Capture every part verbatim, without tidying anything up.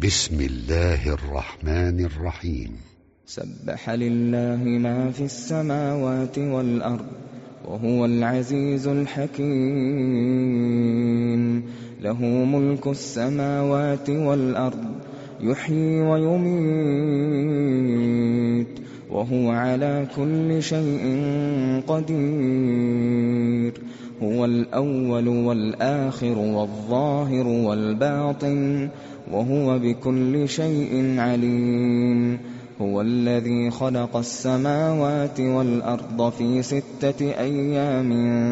بسم الله الرحمن الرحيم. سبح لله ما في السماوات والأرض وهو العزيز الحكيم. له ملك السماوات والأرض يحيي ويميت وهو على كل شيء قدير. هو الأول والآخر والظاهر والباطن وهو بكل شيء عليم. هو الذي خلق السماوات والأرض في ستة أيام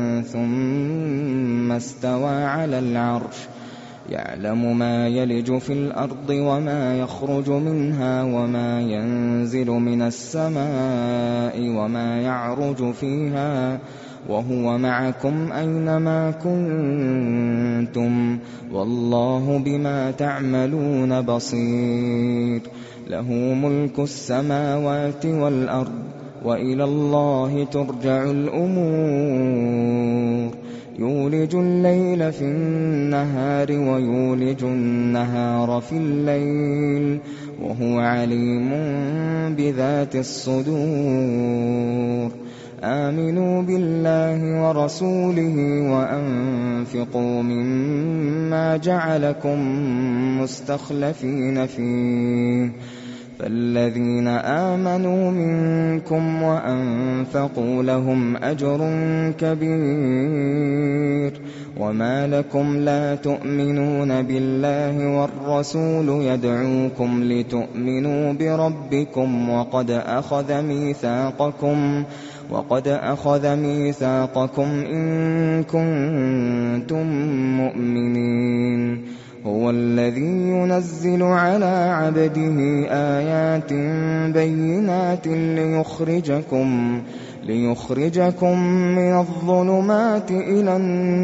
ثم استوى على العرش يعلم ما يلج في الأرض وما يخرج منها وما ينزل من السماء وما يعرج فيها وهو معكم أينما كنتم والله بما تعملون بصير. له ملك السماوات والأرض وإلى الله ترجع الأمور. يولج الليل في النهار ويولج النهار في الليل وهو عليم بذات الصدور. آمنوا بالله ورسوله وأنفقوا مما جعلكم مستخلفين فيه. فالذين آمنوا منكم وأنفقوا لهم أجر كبير. وما لكم لا تؤمنون بالله والرسول يدعوكم لتؤمنوا بربكم وقد أخذ ميثاقكم وقد أخذ ميثاقكم إن كنتم مؤمنين. هو الذي ينزل على عبده آيات بينات ليخرجكم ليخرجكم من الظلمات إلى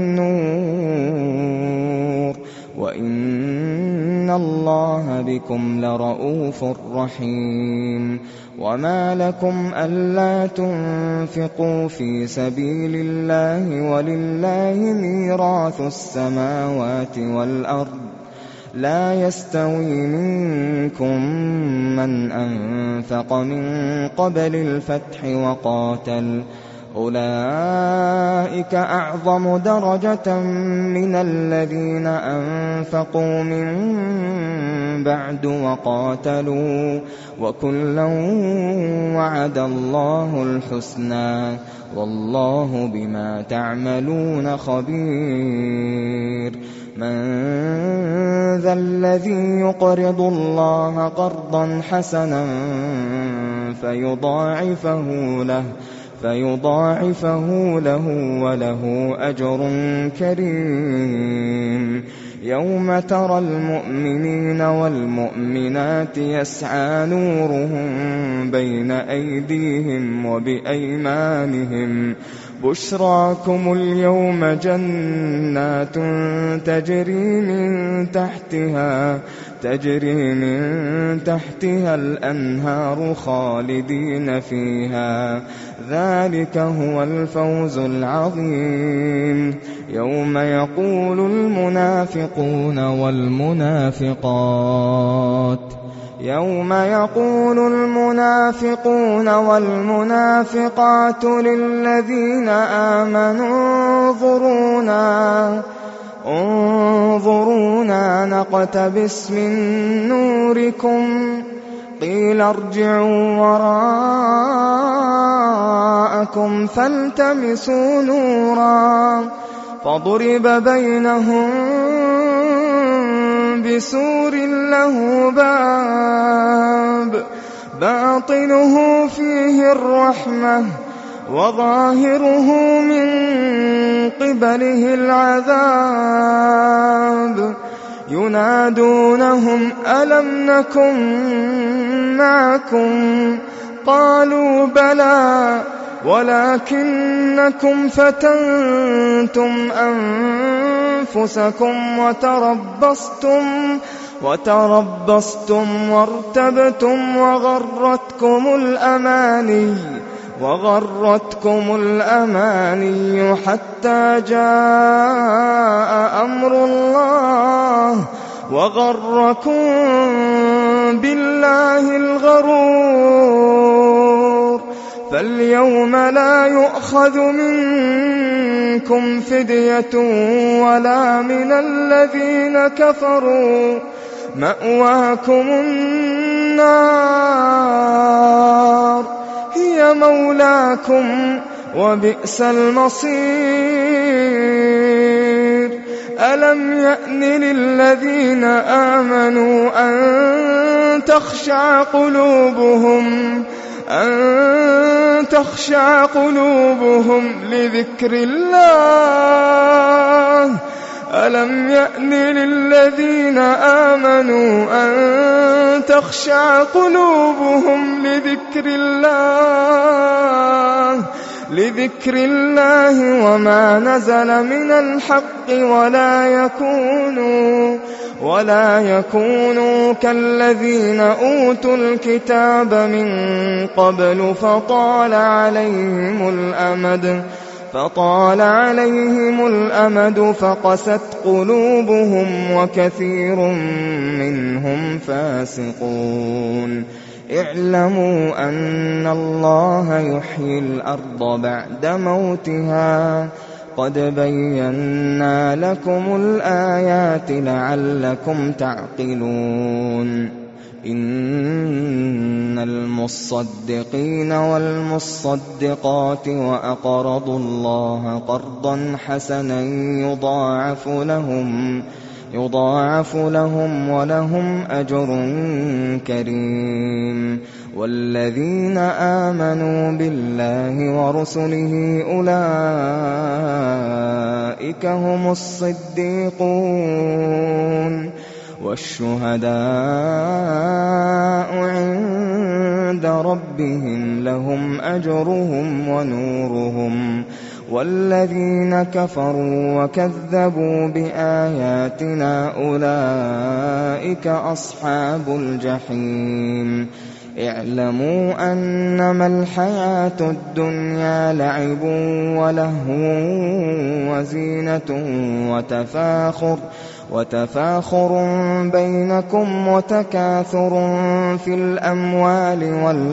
النور وإن الله بكم لرءوف رحيم. وما لكم ألا تنفقوا في سبيل الله ولله ميراث السماوات والأرض لا يستوي منكم من أنفق من قبل الفتح وقاتل أولئك أعظم درجة من الذين أنفقوا من بعد وقاتلوا وكلا وعد الله الحسنى والله بما تعملون خبير. من ذا الذي يقرض الله قرضا حسنا فيضاعفه له فيضاعفه له وله أجر كريم. يوم ترى المؤمنين والمؤمنات يسعى نورهم بين أيديهم وبأيمانهم بشراكم اليوم جنات تجري من تحتها تجري من تحتها الأنهار خالدين فيها ذلك هو الفوز العظيم. يوم يقول المنافقون والمنافقات يوم يقول المنافقون والمنافقات للذين آمنوا انظرونا انظرونا نقتبس من نوركم قيل ارجعوا وراءكم فالتمسوا نورا فضرب بينهم بسور له باب باطنه فيه الرحمة وظاهره من قبله العذاب ينادونهم ألم نكن معكم قالوا بلى ولكنكم فتنتم أنفسكم وتربصتم وتربصتم وارتبتم وغرتكم الأماني وغرتكم الأماني حتى جاء أمر الله وغركم بالله الغرور فاليوم لا يؤخذ منكم فدية ولا من الذين كفروا مأواكم النار هي مولاكم وبئس المصير ألم يأن للذين آمنوا أن تخشع قلوبهم أن تخشع قلوبهم لذكر الله ألم يأن للذين آمنوا أن تخشع قلوبهم لذكر الله لذكر الله وما نزل من الحق ولا يكونوا ولا يكونوا كالذين أوتوا الكتاب من قبل فطال عليهم الأمد فطال عليهم الأمد فقست قلوبهم وكثير منهم فاسقون اعلموا أن الله يحيي الأرض بعد موتها قد بينا لكم الآيات لعلكم تعقلون إن المصدقين والمصدقات وأقرضوا الله قرضا حسنا يضاعف لهم يضاعف لهم ولهم أجر كريم والذين آمنوا بالله ورسله أولئك هم الصديقون والشهداء عند ربهم لهم أجرهم ونورهم والذين كفروا وكذبوا بآياتنا أولئك أصحاب الجحيم اعلموا أنما الحياة الدنيا لعب ولهو وزينة وتفاخر وتفاخر بينكم وتكاثر في الأموال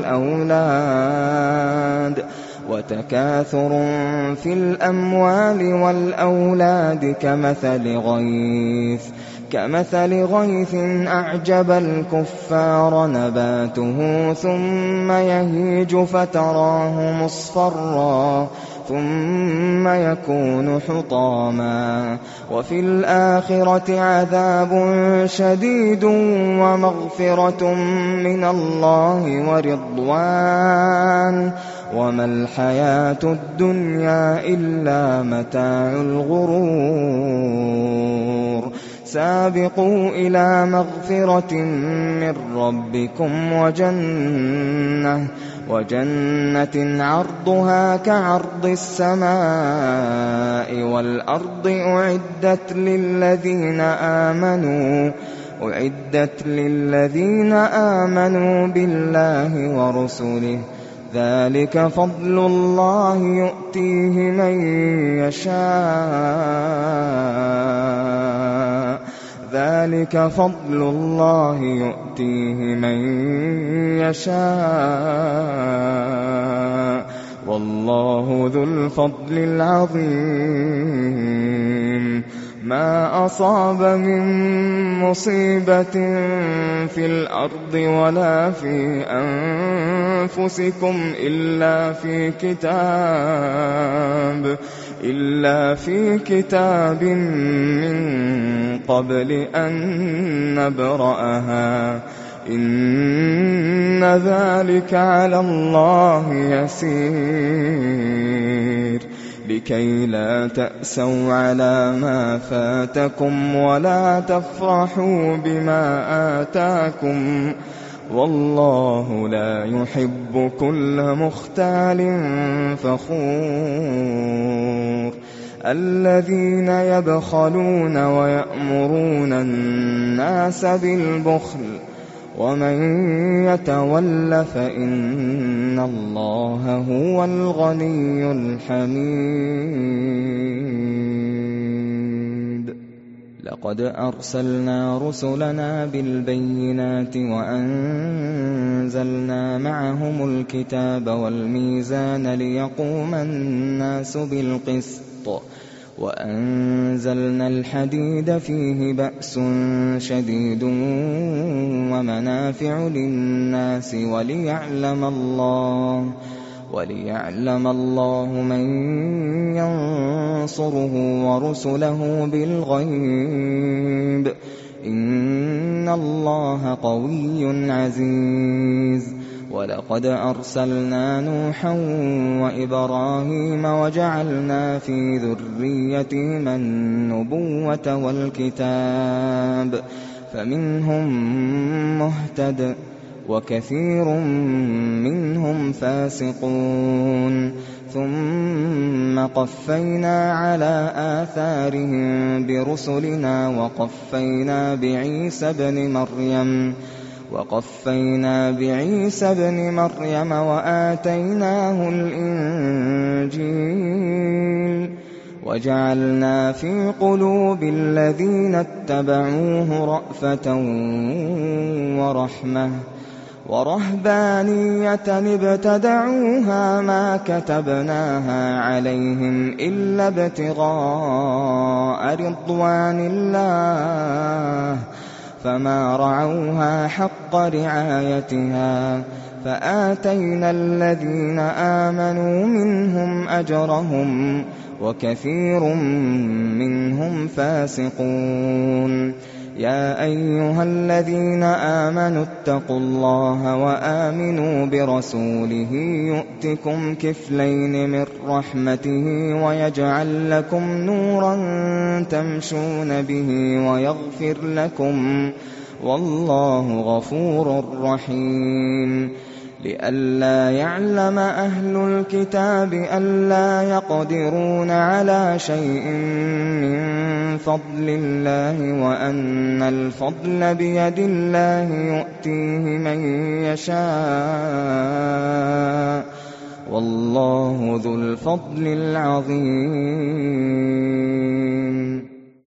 والأولاد وتكاثر في الأموال والأولاد كمثل غيث كمثل غيث أعجب الكفار نباته ثم يهيج فتراه مصفرا ثم يكون حطاما وفي الآخرة عذاب شديد ومغفرة من الله ورضوان وما الحياة الدنيا إلا متاع الغرور سابقوا إلى مغفرة من ربكم وجنة وجنة عرضها كعرض السماء والأرض أعدت للذين آمنوا أعدت للذين آمنوا بالله ورسله ذلك فضل الله يؤتيه من يشاء ذلك فضل الله يؤتيه من يشاء والله ذو الفضل العظيم ما أصاب من مصيبة في الأرض ولا في أنفسكم إلا في كتاب إلا في كتاب من قبل أن نبرأها إن ذلك على الله يسير لكي لا تأسوا على ما فاتكم ولا تفرحوا بما آتاكم والله لا يحب كل مختال فخور الذين يبخلون ويأمرون الناس بالبخل ومن يتول فإن الله هو الغني الحميد لقد أرسلنا رسلنا بالبينات وأنزلنا معهم الكتاب والميزان ليقوم الناس بالقسط وأنزلنا الحديد فيه بأس شديد ومنافع للناس وليعلم الله وليعلم الله من ينصره ورسله بالغيب إن الله قوي عزيز. ولقد أرسلنا نوحا وإبراهيم وجعلنا في ذريتهما النبوة والكتاب فمنهم مهتد وكثير منهم فاسقون ثم قفينا على آثارهم برسلنا وقفينا بعيسى ابن مريم وقفينا بعيسى ابن مريم وآتيناه الإنجيل وجعلنا في قلوب الذين اتبعوه رأفة ورحمة ورهبانية ابتدعوها ما كتبناها عليهم إلا ابتغاء رضوان الله فما رعوها حق رعايتها فآتينا الذين آمنوا منهم أجرهم وكثير منهم فاسقون. يا أيها الذين آمنوا اتقوا الله وآمنوا برسوله يؤتكم كفلين من رحمته ويجعل لكم نورا تمشون به ويغفر لكم والله غفور رحيم. لئلا يعلم أهل الكتاب ألا يقدرون على شيء من فضل الله وأن الفضل بيد الله يؤتيه من يشاء والله ذو الفضل العظيم.